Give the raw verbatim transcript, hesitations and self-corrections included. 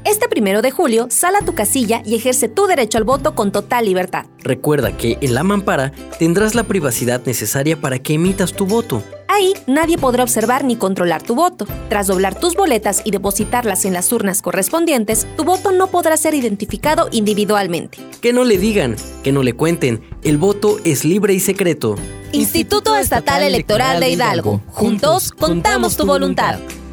Este primero de julio, sal a tu casilla y ejerce tu derecho al voto con total libertad. Recuerda que en la mampara tendrás la privacidad necesaria para que emitas tu voto. Ahí nadie podrá observar ni controlar tu voto. Tras doblar tus boletas y depositarlas en las urnas correspondientes, tu voto no podrá ser identificado individualmente. Que no le digan, que no le cuenten, el voto es libre y secreto. Instituto Estatal Electoral de Hidalgo. Juntos, contamos tu voluntad.